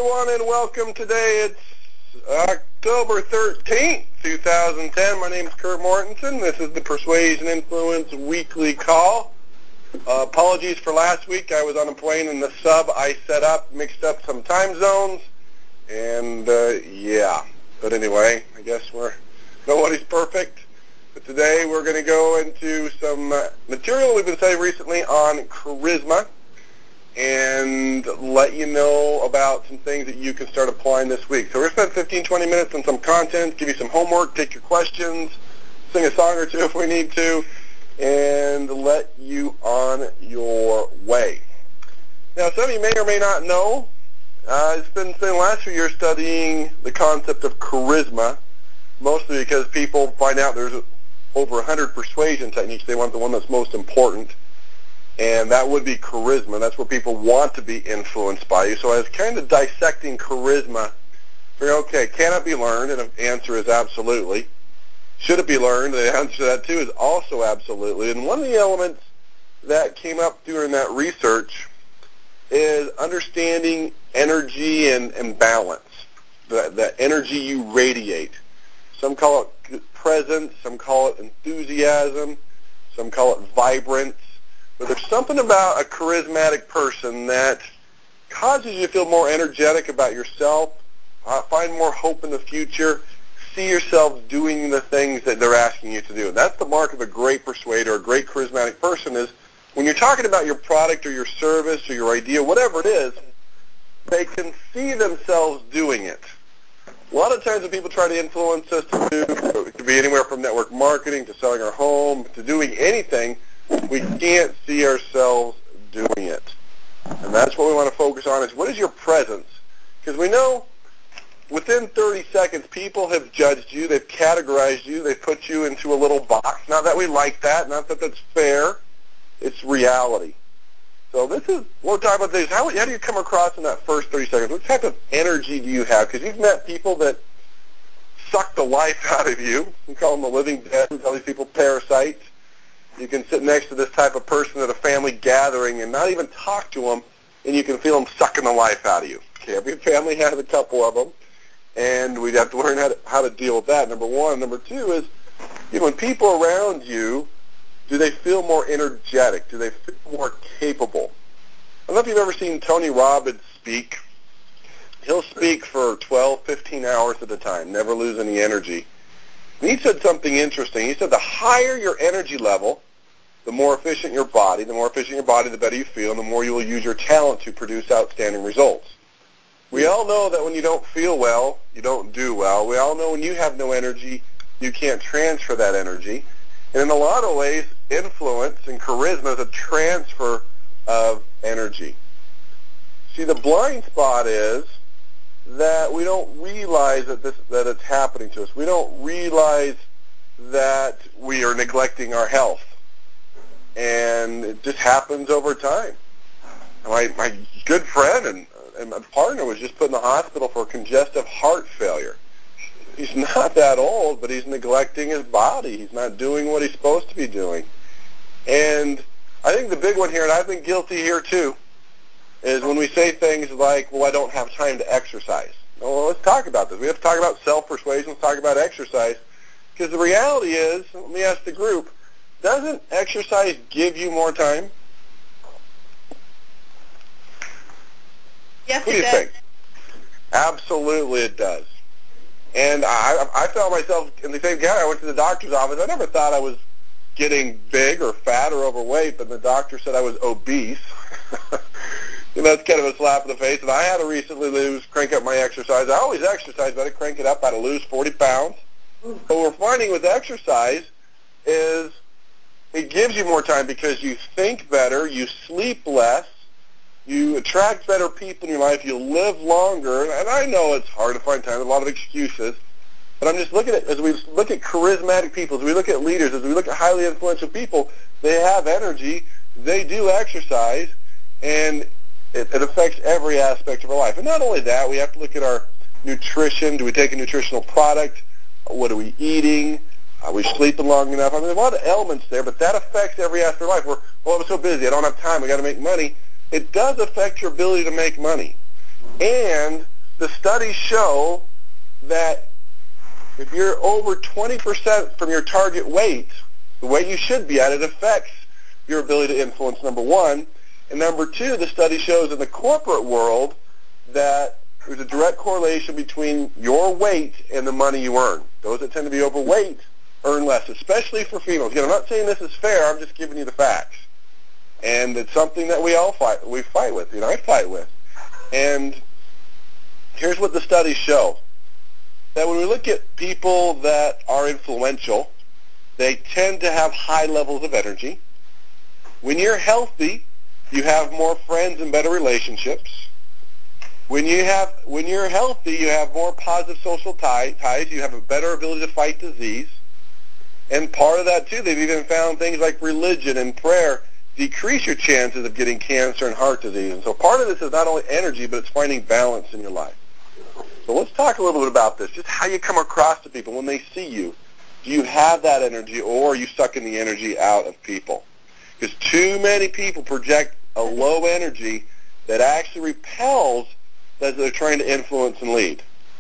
everyone, and welcome today. It's October 13th, 2010. My name is Kurt Mortensen. This is the Persuasion Influence Weekly Call. Apologies for last week. I was on a plane, and the sub I set up mixed up some time zones, and yeah. But anyway, I guess nobody's perfect. But today we're going to go into some material we've been studying recently on charisma, and let you know about some things that you can start applying this week. So we're going to spend 15, 20 minutes on some content, give you some homework, take your questions, sing a song or two if we need to, and let you on your way. Now, some of you may or may not know, it's been the last few years studying the concept of charisma, mostly because people find out there's over 100 persuasion techniques. They want the one that's most important. And that would be charisma. That's where people want to be influenced by you. So I was kind of dissecting charisma. Okay, can it be learned? And the answer is absolutely. Should it be learned? The answer to that, too, is also absolutely. And one of the elements that came up during that research is understanding energy and balance, the energy you radiate. Some call it presence, some call it enthusiasm, some call it vibrance. But there's something about a charismatic person that causes you to feel more energetic about yourself, find more hope in the future, see yourself doing the things that they're asking you to do. And that's the mark of a great persuader, a great charismatic person, is when you're talking about your product or your service or your idea, whatever it is, they can see themselves doing it. A lot of times when people try to influence us to do, it could be anywhere from network marketing to selling our home to doing anything, we can't see ourselves doing it. And that's what we want to focus on, is what is your presence? Because we know within 30 seconds, people have judged you, they've categorized you, they've put you into a little box. Not that we like that, not that that's fair, it's reality. So this is, what we're talking about today is how do you come across in that first 30 seconds? What type of energy do you have? Because you've met people that suck the life out of you. We call them the living dead. We call these people parasites. You can sit next to this type of person at a family gathering and not even talk to them, and you can feel them sucking the life out of you. Okay, every family has a couple of them, and we'd have to learn how to deal with that, number one. Number two is, when people around you, do they feel more energetic? Do they feel more capable? I don't know if you've ever seen Tony Robbins speak. He'll speak for 12, 15 hours at a time, never lose any energy. And he said something interesting. He said the higher your energy level, the more efficient your body. The more efficient your body, the better you feel, and the more you will use your talent to produce outstanding results. We all know that when you don't feel well, you don't do well. We all know when you have no energy, you can't transfer that energy. And in a lot of ways, influence and charisma is a transfer of energy. See, the blind spot is that we don't realize that it's happening to us. We don't realize that we are neglecting our health. And it just happens over time. My good friend and my partner was just put in the hospital for congestive heart failure. He's not that old, but he's neglecting his body. He's not doing what he's supposed to be doing. And I think the big one here, and I've been guilty here too, is when we say things like, well, I don't have time to exercise. Well, let's talk about this. We have to talk about self-persuasion. Let's talk about exercise. Because the reality is, let me ask the group, doesn't exercise give you more time? Yes, what do you think? Absolutely it does. And I found myself in the same category. I went to the doctor's office. I never thought I was getting big or fat or overweight, but the doctor said I was obese. That's kind of a slap in the face. And I had to recently crank up my exercise. I always exercise, but I crank it up. I had to lose 40 pounds. But what we're finding with exercise is it gives you more time because you think better, you sleep less, you attract better people in your life, you live longer. And I know it's hard to find time. There's a lot of excuses. But I'm just looking at, as we look at charismatic people, as we look at leaders, as we look at highly influential people, they have energy, they do exercise, and it affects every aspect of our life. And not only that, we have to look at our nutrition. Do we take a nutritional product? What are we eating? Are we sleeping long enough? I mean, there's a lot of elements there, but that affects every aspect of life. I'm so busy, I don't have time, I got to make money. It does affect your ability to make money. And the studies show that if you're over 20% from your target weight, the weight you should be at, it affects your ability to influence, number one. And number two, the study shows in the corporate world that there's a direct correlation between your weight and the money you earn. Those that tend to be overweight earn less, especially for females. Again, I'm not saying this is fair. I'm just giving you the facts. And it's something that we fight with. I fight with. And here's what the studies show. That when we look at people that are influential, they tend to have high levels of energy. When you're healthy, you have more friends and better relationships. When you're healthy, you have more positive social ties. You have a better ability to fight disease. And part of that, too, they've even found things like religion and prayer decrease your chances of getting cancer and heart disease. And so part of this is not only energy, but it's finding balance in your life. So let's talk a little bit about this, just how you come across to people when they see you. Do you have that energy, or are you sucking the energy out of people? Because too many people project a low energy that actually repels that they're trying to influence and lead.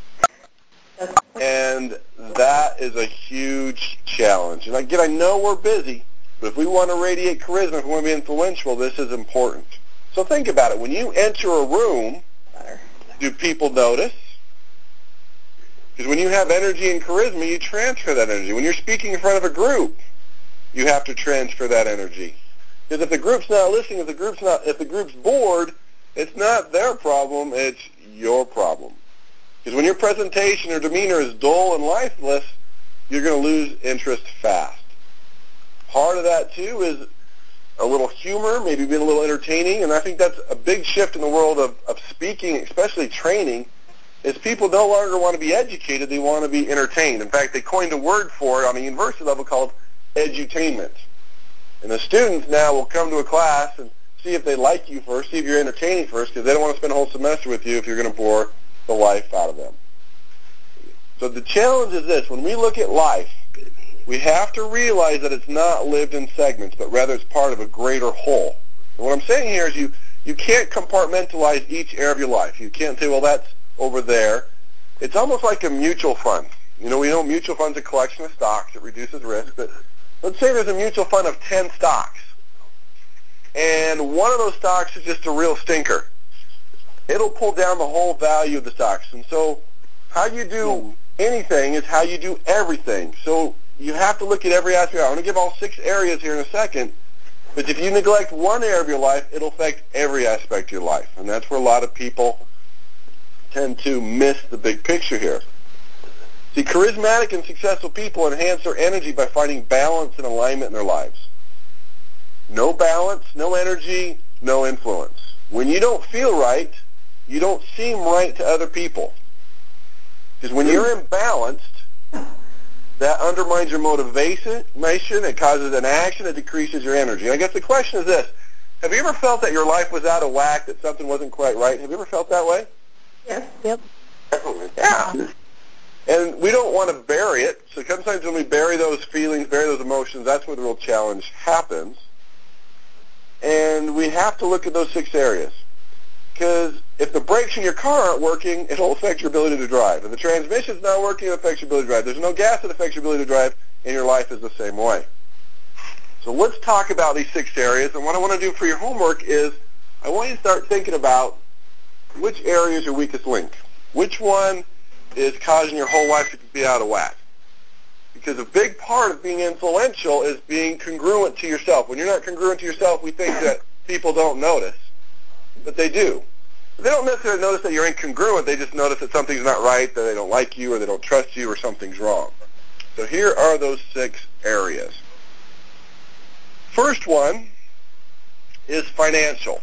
And that is a huge challenge. And again, I know we're busy, but if we want to radiate charisma, if we want to be influential, this is important. So think about it. When you enter a room, do people notice? Because when you have energy and charisma, you transfer that energy. When you're speaking in front of a group, you have to transfer that energy. Because if the group's not listening, if the group's bored, it's not their problem, it's your problem. Because when your presentation or demeanor is dull and lifeless, you're going to lose interest fast. Part of that, too, is a little humor, maybe being a little entertaining, and I think that's a big shift in the world of speaking, especially training, is people no longer want to be educated, they want to be entertained. In fact, they coined a word for it on the university level called edutainment. And the students now will come to a class and see if they like you first, see if you're entertaining first, because they don't want to spend a whole semester with you if you're going to bore the life out of them. So the challenge is this. When we look at life, we have to realize that it's not lived in segments, but rather it's part of a greater whole. And what I'm saying here is you can't compartmentalize each area of your life. You can't say, well, that's over there. It's almost like a mutual fund. We know mutual fund's a collection of stocks. It reduces risk. But let's say there's a mutual fund of 10 stocks, and one of those stocks is just a real stinker. It'll pull down the whole value of the stocks. And so how you do anything is how you do everything. So you have to look at every aspect. I'm going to give all 6 areas here in a second. But if you neglect one area of your life, it'll affect every aspect of your life. And that's where a lot of people tend to miss the big picture here. See, charismatic and successful people enhance their energy by finding balance and alignment in their lives. No balance, no energy, no influence. When you don't feel right, you don't seem right to other people. Because when you're imbalanced, that undermines your motivation, it causes an action, it decreases your energy. And I guess the question is this. Have you ever felt that your life was out of whack, that something wasn't quite right? Have you ever felt that way? Yes. Yep. Yeah. And we don't want to bury it. So sometimes when we bury those feelings, bury those emotions, that's where the real challenge happens. And we have to look at those 6 areas. Because if the brakes in your car aren't working, it'll affect your ability to drive. If the transmission's not working, it affects your ability to drive. There's no gas that affects your ability to drive, and your life is the same way. So let's talk about these 6 areas. And what I want to do for your homework is I want you to start thinking about which area is your weakest link. Which one is causing your whole life to be out of whack? Because a big part of being influential is being congruent to yourself. When you're not congruent to yourself, we think that people don't notice, but they do. They don't necessarily notice that you're incongruent. They just notice that something's not right, that they don't like you, or they don't trust you, or something's wrong. So here are those 6 areas. First one is financial.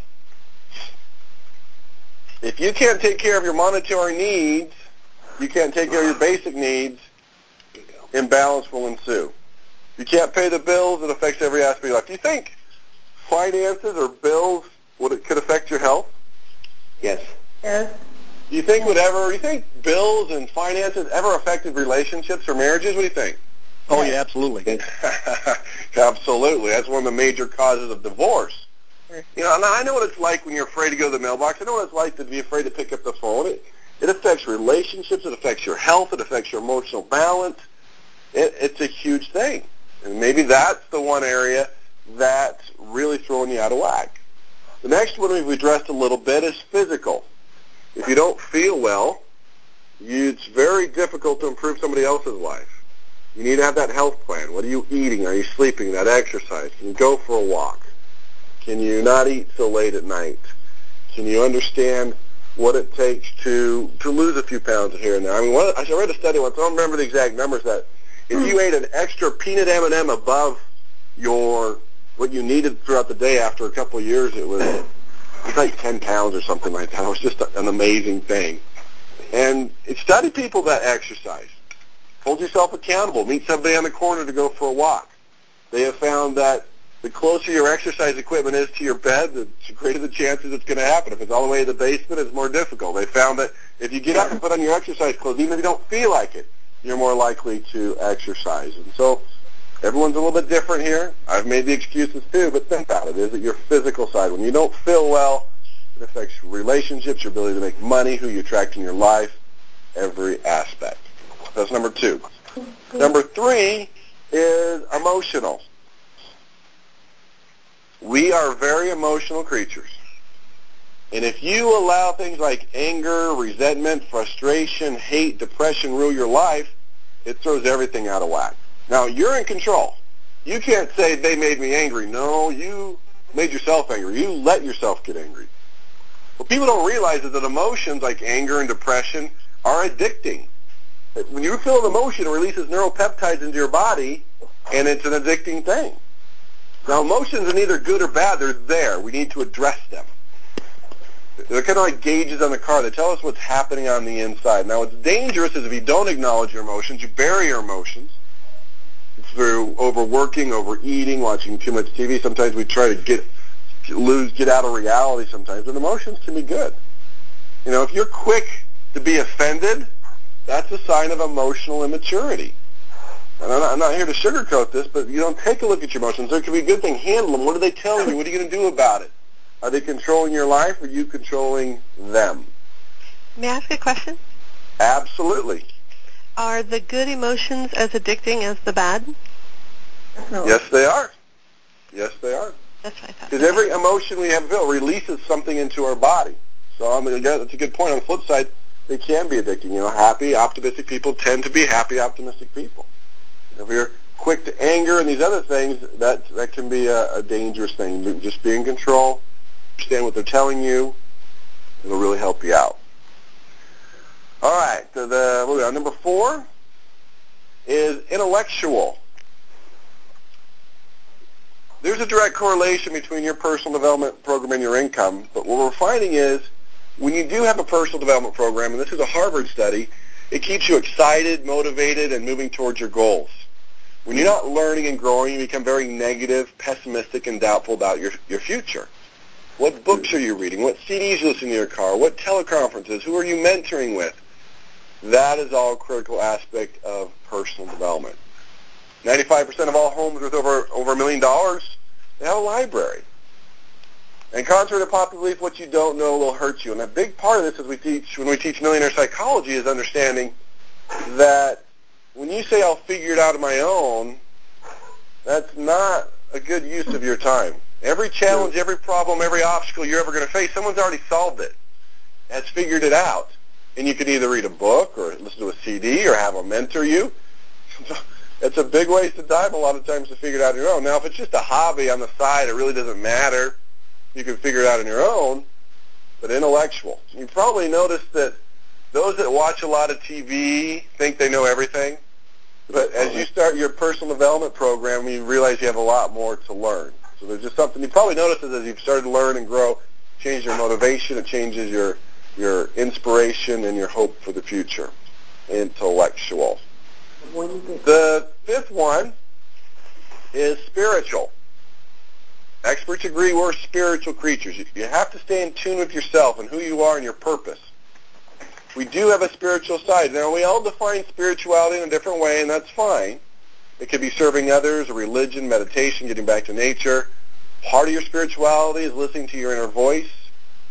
If you can't take care of your monetary needs, you can't take care of your basic needs, imbalance will ensue. If you can't pay the bills, it affects every aspect of your life. Do you think finances or bills could affect your health? Yes. Yes. Do you think bills and finances ever affected relationships or marriages? What do you think? Oh, yeah, absolutely. Absolutely. That's one of the major causes of divorce. And I know what it's like when you're afraid to go to the mailbox. I know what it's like to be afraid to pick up the phone. It affects relationships. It affects your health. It affects your emotional balance. It's a huge thing. And maybe that's the one area that's really throwing you out of whack. The next one we've addressed a little bit is physical. If you don't feel well, it's very difficult to improve somebody else's life. You need to have that health plan. What are you eating? Are you sleeping? That exercise? Can you go for a walk? Can you not eat so late at night? Can you understand what it takes to lose a few pounds here and there? I mean, I read a study once, I don't remember the exact numbers, that if you ate an extra peanut M&M above what you needed throughout the day after a couple of years, it was like 10 pounds or something like that. It was just an amazing thing. And study people that exercise. Hold yourself accountable. Meet somebody on the corner to go for a walk. They have found that the closer your exercise equipment is to your bed, the greater the chances it's going to happen. If it's all the way to the basement, it's more difficult. They found that if you get up and put on your exercise clothes, even if you don't feel like it, you're more likely to exercise. And so everyone's a little bit different here. I've made the excuses too, but think about it. Is it your physical side? When you don't feel well, it affects relationships, your ability to make money, who you attract in your life, every aspect. That's number 2. Number 3 is emotional. We are very emotional creatures. And if you allow things like anger, resentment, frustration, hate, depression rule your life, it throws everything out of whack. Now, you're in control. You can't say, they made me angry. No, you made yourself angry. You let yourself get angry. What people don't realize is that emotions like anger and depression are addicting. When you feel an emotion, it releases neuropeptides into your body, and it's an addicting thing. Now, emotions are neither good or bad. They're there. We need to address them. They're kind of like gauges on the car. They tell us what's happening on the inside. Now, what's dangerous is if you don't acknowledge your emotions, you bury your emotions through overworking, overeating, watching too much TV. Sometimes we try to get out of reality sometimes, but emotions can be good. You know, if you're quick to be offended, that's a sign of emotional immaturity. And I'm not here to sugarcoat this, but take a look at your emotions. There can be a good thing. Handle them. What are they telling you? What are you going to do about it? Are they controlling your life, or are you controlling them? May I ask a question? Absolutely. Are the good emotions as addicting as the bad? Yes, they are. Yes, they are. That's what I thought. Because every emotion we have felt releases something into our body. So that's a good point. On the flip side, they can be addicting. Happy, optimistic people tend to be happy, optimistic people. If you're quick to anger and these other things, that can be a dangerous thing. Just be in control, understand what they're telling you. It'll really help you out. All right, moving on. Number 4 is intellectual. There's a direct correlation between your personal development program and your income, but what we're finding is when you do have a personal development program, and this is a Harvard study, it keeps you excited, motivated, and moving towards your goals. When you're not learning and growing, you become very negative, pessimistic, and doubtful about your future. What books are you reading? What CDs you listen to in your car? What teleconferences? Who are you mentoring with? That is all a critical aspect of personal development. 95% of all homes worth over $1 million, they have a library. And contrary to popular belief, what you don't know will hurt you. And a big part of this when we teach millionaire psychology is understanding that when you say I'll figure it out on my own, that's not a good use of your time. Every challenge, every problem, every obstacle you're ever going to face, someone's already solved it, has figured it out. And you can either read a book or listen to a CD or have a mentor you. It's a big waste of time a lot of times to figure it out on your own. Now, if it's just a hobby on the side, it really doesn't matter. You can figure it out on your own, but intellectual. You probably noticed that those that watch a lot of TV think they know everything, but as you start your personal development program, you realize you have a lot more to learn. So there's just something you probably noticed as you've started to learn and grow, change your motivation, it changes your inspiration and your hope for the future. Intellectual. The 5th one is spiritual. Experts agree we're spiritual creatures. You have to stay in tune with yourself and who you are and your purpose. We do have a spiritual side. Now, we all define spirituality in a different way, and that's fine. It could be serving others, a religion, meditation, getting back to nature. Part of your spirituality is listening to your inner voice.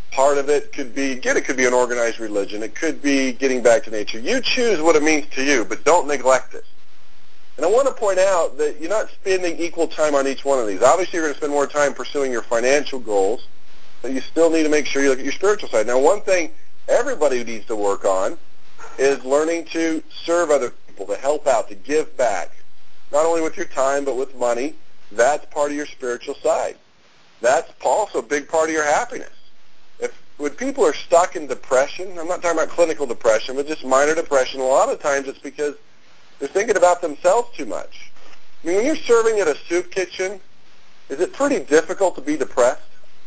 Part of it could be, again, it could be an organized religion. It could be getting back to nature. You choose what it means to you, but don't neglect it. And I want to point out that you're not spending equal time on each one of these. Obviously, you're going to spend more time pursuing your financial goals, but you still need to make sure you look at your spiritual side. Now, one thing everybody needs to work on is learning to serve other people, to help out, to give back, not only with your time, but with money. That's part of your spiritual side. That's also a big part of your happiness. When people are stuck in depression, I'm not talking about clinical depression, but just minor depression, a lot of times it's because they're thinking about themselves too much. I mean, when you're serving at a soup kitchen, is it pretty difficult to be depressed?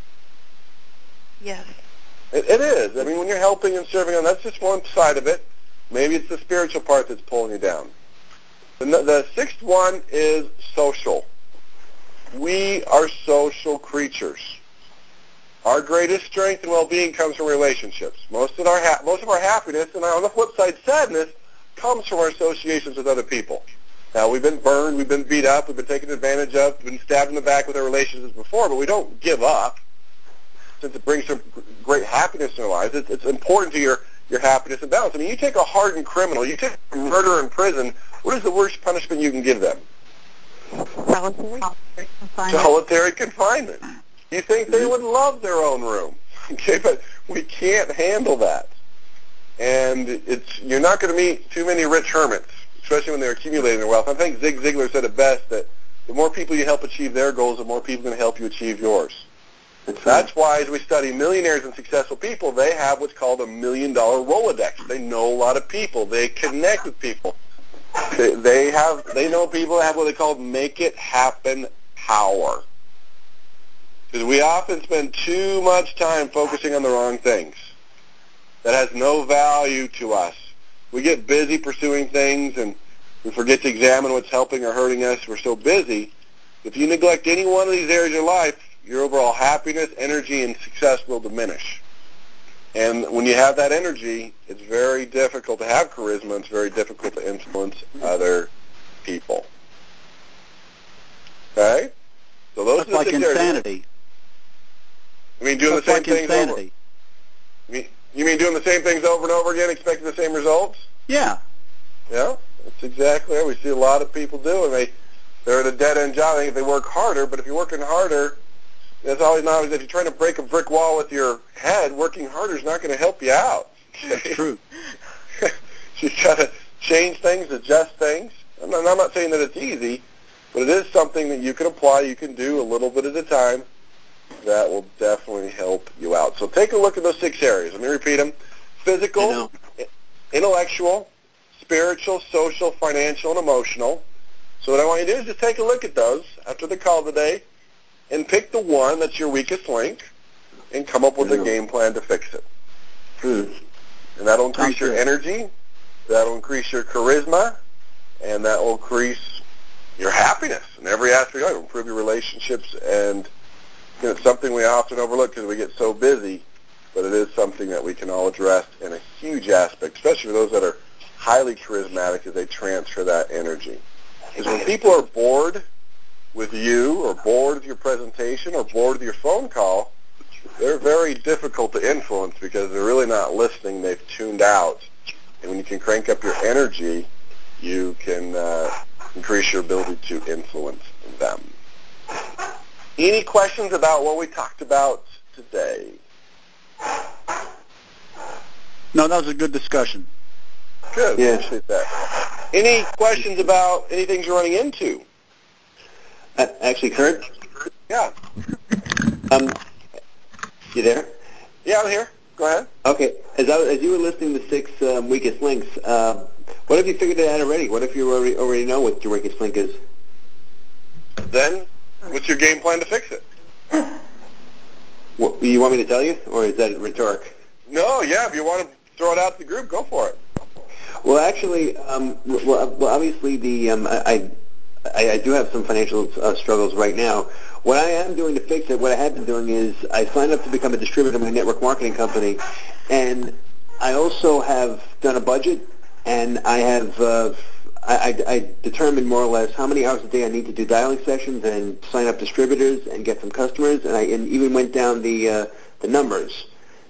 Yes. It is. I mean, when you're helping and serving on, that's just one side of it. Maybe it's the spiritual part that's pulling you down. The sixth one is social. We are social creatures. Our greatest strength and well-being comes from relationships. Most of our happiness, and on the flip side, sadness, comes from our associations with other people. Now, we've been burned, we've been beat up, we've been taken advantage of, we've been stabbed in the back with our relationships before, but we don't give up. Since it brings some great happiness in our lives, it's important to your happiness and balance. I mean, you take a hardened criminal, you take a murderer in prison, what is the worst punishment you can give them? Solitary confinement. You think they would love their own room, okay? But we can't handle that. And you're not going to meet too many rich hermits, especially when they're accumulating their wealth. I think Zig Ziglar said it best, that the more people you help achieve their goals, the more people are going to help you achieve yours. That's why, as we study millionaires and successful people, they have what's called a $1 million Rolodex. They know a lot of people. They connect with people. They know people that have what they call make it happen power. Because we often spend too much time focusing on the wrong things. That has no value to us. We get busy pursuing things and we forget to examine what's helping or hurting us. We're so busy. If you neglect any one of these areas of your life, your overall happiness, energy, and success will diminish. And when you have that energy, it's very difficult to have charisma. It's very difficult to influence other people. Okay? So those That's are the like 6 areas. insanity. I mean, doing That's the same like things insanity. over. You mean doing the same things over and over again, expecting the same results? Yeah. Yeah, that's exactly what we see a lot of people do, and they're at a dead-end job. I think if they work harder, but if you're working harder, that's always not. If you're trying to break a brick wall with your head, working harder is not going to help you out. That's true. You got to change things, adjust things. I'm not saying that it's easy, but it is something that you can apply. You can do a little bit at a time. That will definitely help you out. So take a look at those 6 areas. Let me repeat them. Physical, intellectual, spiritual, social, financial, and emotional. So what I want you to do is just take a look at those after the call today and pick the one that's your weakest link and come up with a game plan to fix it. And that'll increase your energy, that'll increase your charisma, and that will increase your happiness in every aspect of your life. It'll improve your relationships, and it's something we often overlook because we get so busy, but it is something that we can all address in a huge aspect, especially for those that are highly charismatic as they transfer that energy. Because when people are bored with you or bored with your presentation or bored with your phone call, they're very difficult to influence because they're really not listening. They've tuned out. And when you can crank up your energy, you can increase your ability to influence them. Any questions about what we talked about today? No, that was a good discussion. Good. Yeah. Appreciate that. Any questions about any things you're running into? Actually, Kurt? Yeah. You there? Yeah, I'm here. Go ahead. Okay. As you were listing the 6 weakest links, what if you figured it out already? What if you already know what your weakest link is? Then, what's your game plan to fix it? What, you want me to tell you, or is that rhetoric? No, yeah. If you want to throw it out to the group, go for it. Well, actually, obviously, I do have some financial struggles right now. What I am doing to fix it, what I have been doing is I signed up to become a distributor in my network marketing company, and I also have done a budget, and I have I determined more or less how many hours a day I need to do dialing sessions and sign up distributors and get some customers, and even went down the numbers.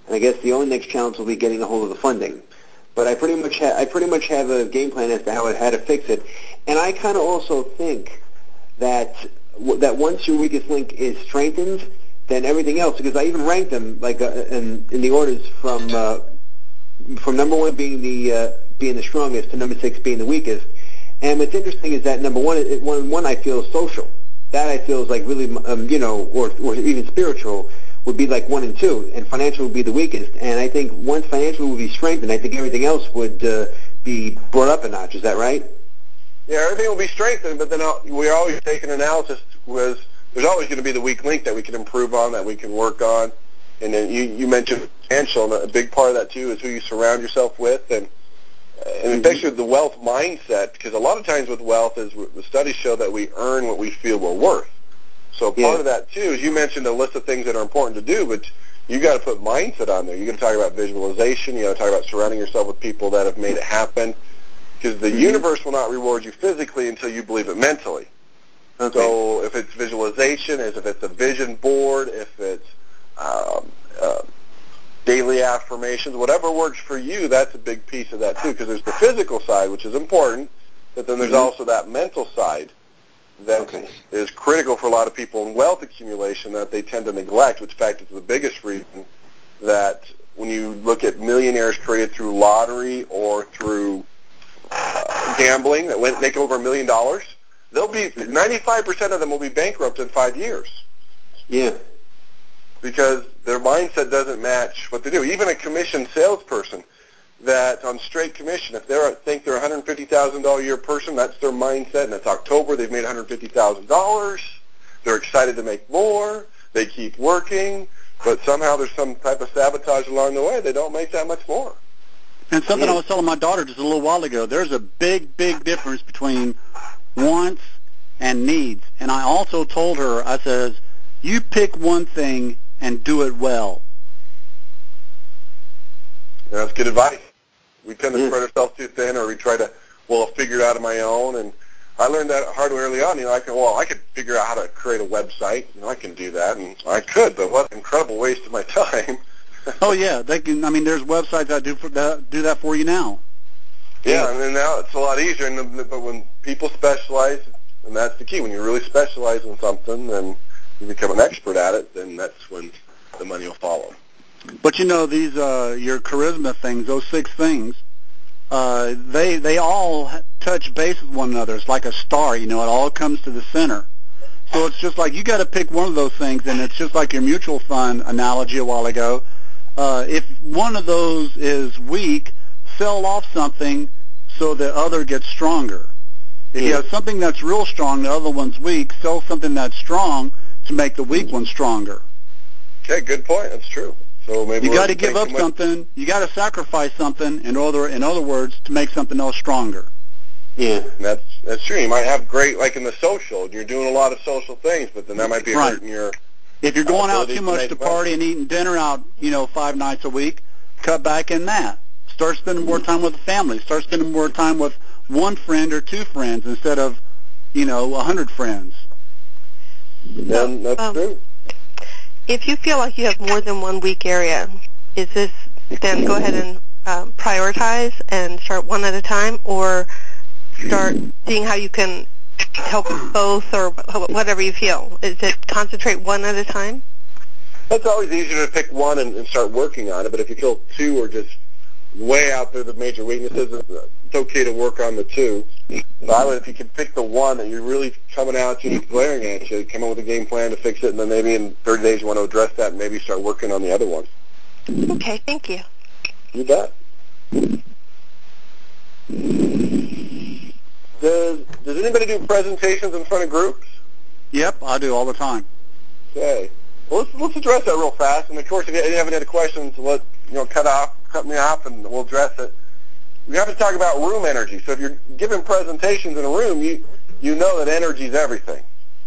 And I guess the only next challenge will be getting a hold of the funding. But I pretty much have a game plan as to how to fix it. And I kind of also think that once your weakest link is strengthened, then everything else, because I even ranked them like in the orders from number one being the strongest to number 6 being the weakest. And what's interesting is that number one I feel is social. That I feel is like really or even spiritual would be like 1 and 2, and financial would be the weakest. And I think once financial would be strengthened, I think everything else would be brought up a notch. Is that right? Yeah, everything will be strengthened, but then we always take an analysis was there's always going to be the weak link that we can improve on, that we can work on. And then you mentioned financial, and a big part of that too is who you surround yourself with, and especially the wealth mindset, because a lot of times with wealth is the studies show that we earn what we feel we're worth. So part of that too is you mentioned a list of things that are important to do, but you got to put mindset on there. You got to talk about visualization. You got to talk about surrounding yourself with people that have made it happen, because the universe will not reward you physically until you believe it mentally. Okay. So if it's visualization, if it's a vision board, if it's daily affirmations, whatever works for you, that's a big piece of that too, because there's the physical side, which is important, but then there's also that mental side that is critical for a lot of people in wealth accumulation that they tend to neglect, which in fact is the biggest reason that when you look at millionaires created through lottery or through gambling that make over $1 million, they'll be 95% of them will be bankrupt in 5 years. Yeah. Because their mindset doesn't match what they do. Even a commission salesperson that on straight commission, if they think they're a $150,000 a year person, that's their mindset, and it's October, they've made $150,000, they're excited to make more, they keep working, but somehow there's some type of sabotage along the way, they don't make that much more. And something I was telling my daughter just a little while ago, there's a big, big difference between wants and needs. And I also told her, I says, you pick one thing and do it well. Yeah, that's good advice. We tend to spread ourselves too thin, or we try to, I'll figure it out on my own. And I learned that hard early on. I could figure out how to create a website. I can do that, and I could, but what an incredible waste of my time. Oh yeah, they can. I mean, there's websites that do that for you now. Yeah, and then now it's a lot easier. But when people specialize, and that's the key. When you really specialize in something, and you become an expert at it, then that's when the money will follow. But these your charisma things, those 6 things, they all touch base with one another. It's like a star, it all comes to the center. So it's just like you got to pick one of those things, and it's just like your mutual fund analogy a while ago. If one of those is weak, sell off something so the other gets stronger. If you have something that's real strong, the other one's weak, sell something that's strong to make the weak one stronger. Okay, good point. That's true. So maybe you got to give up something. You got to sacrifice something in other words, to make something else stronger. Yeah, that's true. You might have great, like in the social, you're doing a lot of social things, but then that might be hurting your. If you're going out too much to party and eating dinner out, 5 nights a week, cut back in that. Start spending more time with the family. Start spending more time with one friend or 2 friends instead of, 100 friends. Yeah, that's true. If you feel like you have more than one weak area, then go ahead and prioritize and start one at a time, or start seeing how you can help both, or whatever you feel. Is it concentrate one at a time? It's always easier to pick one and start working on it, but if you feel 2 are just way out there, the major weaknesses, it's okay to work on the 2. So if you can pick the one that you're really coming out to, glaring at you, come up with a game plan to fix it, and then maybe in 30 days you want to address that and maybe start working on the other one. Okay, thank you. You bet. Does anybody do presentations in front of groups? Yep, I do all the time. Okay. Well, let's address that real fast. And of course, if you have any other questions, cut me off, and we'll address it. We have to talk about room energy. So if you're giving presentations in a room, you know that energy is everything.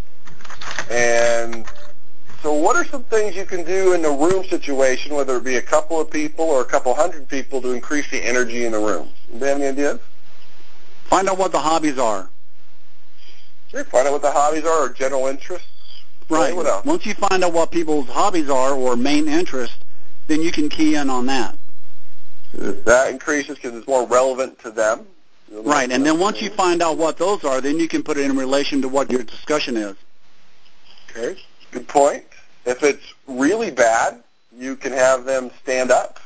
And so what are some things you can do in a room situation, whether it be a couple of people or a couple hundred people, to increase the energy in the room? Do you have any ideas? Find out what the hobbies are. Sure, find out what the hobbies are or general interests. Right. Okay, what else? Once you find out what people's hobbies are or main interests, then you can key in on that. That increases because it's more relevant to them. Right, and then once you find out what those are, then you can put it in relation to what your discussion is. Okay, good point. If it's really bad, you can have them stand up.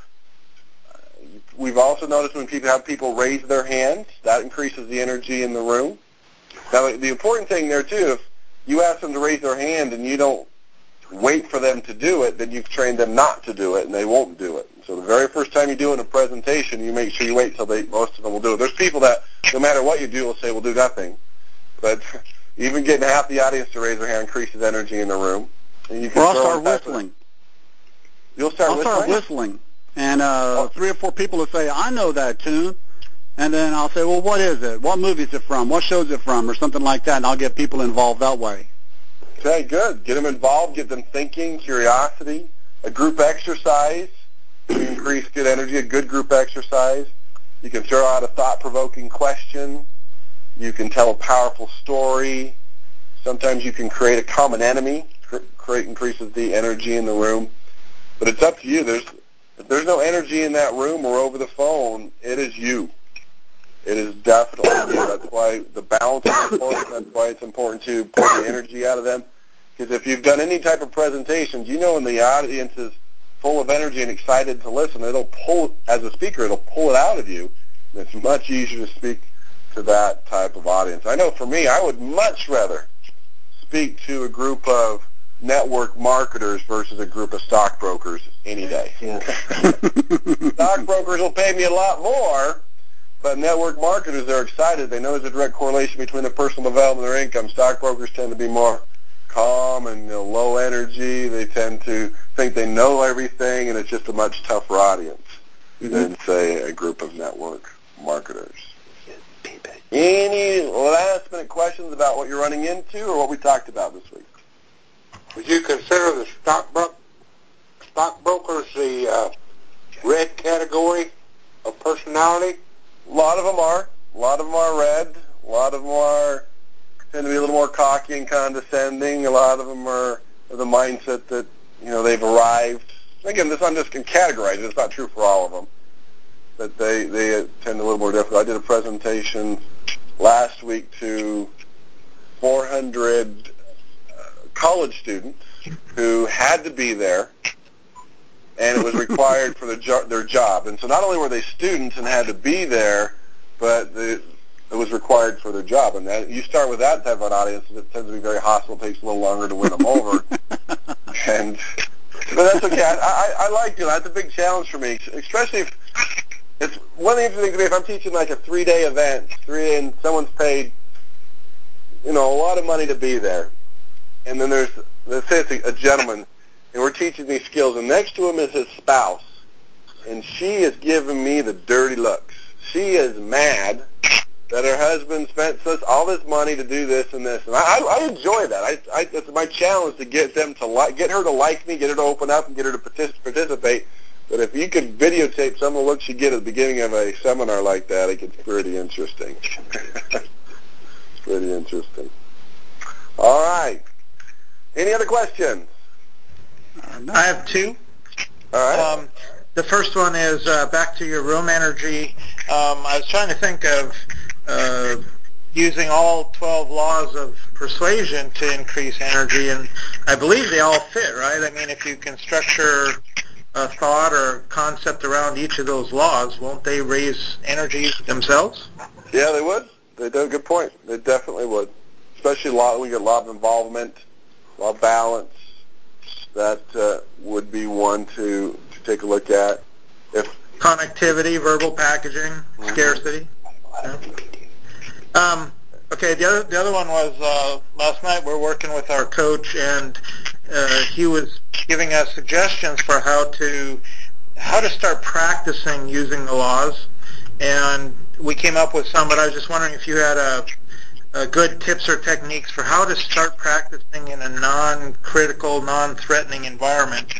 We've also noticed when people have people raise their hands, that increases the energy in the room. Now, the important thing there, too, if you ask them to raise their hand and you don't wait for them to do it, then you've trained them not to do it, and they won't do it. So the very first time you do it in a presentation, you make sure you wait till most of them will do it. There's people that, no matter what you do, will say, we'll do nothing. But even getting half the audience to raise their hand increases energy in the room. And you can I'll start whistling. You'll start whistling? I'll start whistling. And 3 or 4 people will say, I know that tune. And then I'll say, well, what is it? What movie is it from? What show is it from? Or something like that, and I'll get people involved that way. Okay, good. Get them involved, get them thinking, curiosity. A group exercise can increase good energy, a good group exercise. You can throw out a thought-provoking question. You can tell a powerful story. Sometimes you can create a common enemy. Increases the energy in the room. But it's up to you. If there's no energy in that room or over the phone, it is you. It is definitely you. That's why the balance is important. That's why it's important to pull the energy out of them. Because if you've done any type of presentations, you know when the audience is full of energy and excited to listen, it'll pull, as a speaker, it'll pull it out of you. And it's much easier to speak to that type of audience. I know for me, I would much rather speak to a group of network marketers versus a group of stockbrokers any day. Yeah. Stockbrokers will pay me a lot more, but network marketers, they're excited. They know there's a direct correlation between their personal development and their income. Stockbrokers tend to be more calm and low energy. They tend to think they know everything, and it's just a much tougher audience than, say, a group of network marketers. Any last-minute questions about what you're running into or what we talked about this week? Would you consider the stockbrokers the red category of personality? A lot of them are. A lot of them are red. A lot of them tend to be a little more cocky and condescending. A lot of them are the mindset that, they've arrived. Again, I'm just going to categorize it. It's not true for all of them. But they tend to a little more difficult. I did a presentation last week to 400 college students who had to be there, and it was required for their job. And so not only were they students and had to be there, but it was required for their job. And that, you start with that type of an audience, it tends to be very hostile. It takes a little longer to win them over. But that's okay. I like it. That's a big challenge for me, especially if it's one of the interesting things. If I'm teaching like a 3-day event, and someone's paid, a lot of money to be there, and then let's say it's a gentleman, and we're teaching these skills, and next to him is his spouse, and she is giving me the dirty looks. She is mad that her husband spent all this money to do this and this, and I enjoy that. It's my challenge to get them to get her to like me, get her to open up, and get her to participate. But if you could videotape some of the looks you get at the beginning of a seminar like that, it gets pretty interesting. Pretty interesting. All right. Any other questions? I have 2. All right. The first one is back to your room energy. I was trying to think of using all 12 laws of persuasion to increase energy, and I believe they all fit, right? I mean, if you can structure a thought or concept around each of those laws, won't they raise energy themselves? Yeah, they would. They do. Good point. They definitely would. Especially we get a lot of involvement, a lot of balance. That would be one to take a look at. If connectivity, verbal packaging, scarcity. Yeah. Okay, the other one was last night we're working with our coach, and he was giving us suggestions for how to start practicing using the laws, and we came up with some, but I was just wondering if you had a good tips or techniques for how to start practicing in a non-critical, non-threatening environment.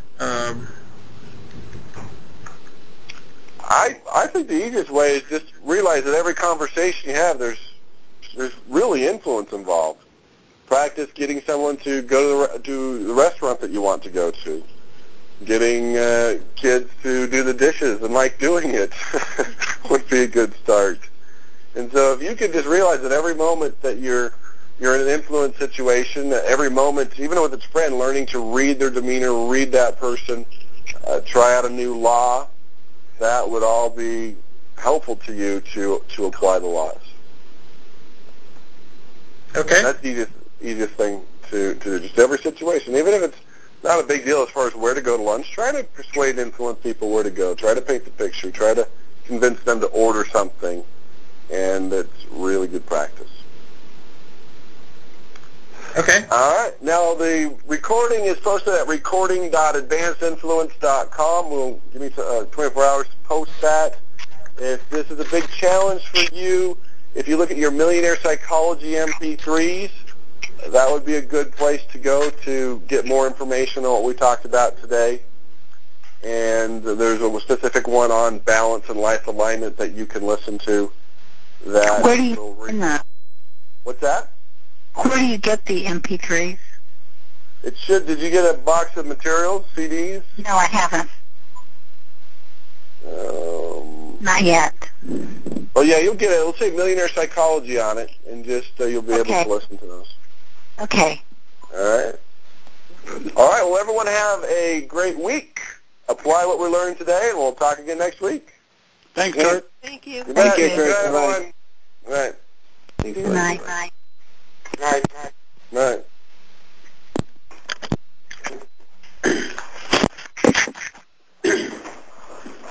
I think the easiest way is just realize that every conversation you have, there's really influence involved. Practice getting someone to go to the restaurant that you want to go to. getting kids to do the dishes and like doing it would be a good start. And so if you could just realize that every moment that you're in an influence situation, that every moment, even with its friend, learning to read their demeanor, read that person, try out a new law, that would all be helpful to you to apply the laws. Okay. That's the easiest thing to do. Just every situation, even if it's not a big deal as far as where to go to lunch, try to persuade and influence people where to go. Try to paint the picture. Try to convince them to order something, and it's really good practice. Okay. All right. Now, the recording is posted at recording.advancedinfluence.com. We'll give me 24 hours to post that. If this is a big challenge for you, if you look at your Millionaire Psychology MP3s, that would be a good place to go to get more information on what we talked about today. And there's a specific one on balance and life alignment that you can listen to. That Where do you find that? What's that? Where do you get the MP3s? It should. Did you get a box of materials, CDs? No, I haven't. Not yet. Oh, yeah, you'll get it. It'll say Millionaire Psychology on it, and just you'll be able to listen to those. Okay. All right. All right. Well, everyone have a great week. Apply what we learned today, and we'll talk again next week. Thanks, Kurt. Thank you. You bet. Thank you, Good night, Kurt. everyone. All right. Thanks, Good night. Night. All right.